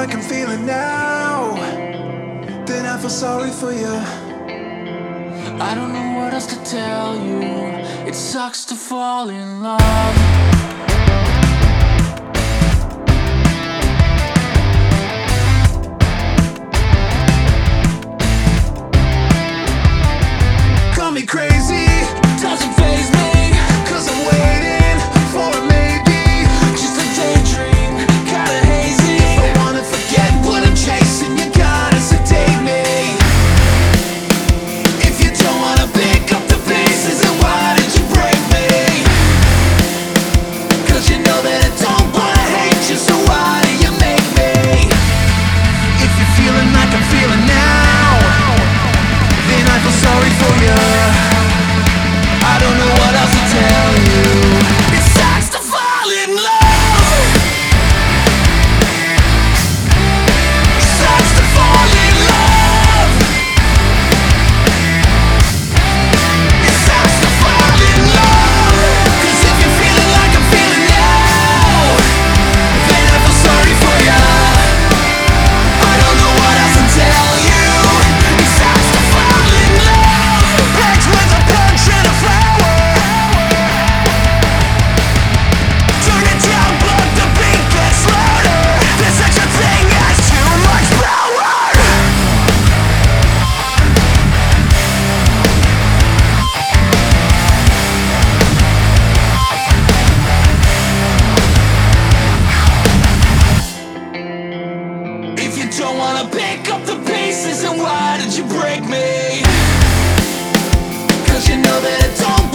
like I'm feeling now, then I feel sorry for you. I don't know what else to tell you. It sucks to fall in love. Call me crazy, Doesn't faze me, 'cause I'm waiting for a maybe. just a daydream, kinda hazy. I wanna forget what I'm chasing, you gotta sedate me. If you don't wanna pick up the pieces, then why did you break me? 'Cause you know that I don't wanna hate you, so why do you make me? If you're feeling like I'm feeling now, then I feel sorry for you. I don't know what else to tell you. It sucks to fall in love. Sucks to fall in love. It sucks to fall in love. 'Cause if you're feeling like I'm feeling now, then I feel sorry for you. I don't know what else to tell you. It sucks to fall in love. Packed with a punch and a flower. Turn it down, but the beat gets louder. There's such a thing as too much power. If you don't wanna pick up the pieces, then why did you break me? 'Cause you know that I don't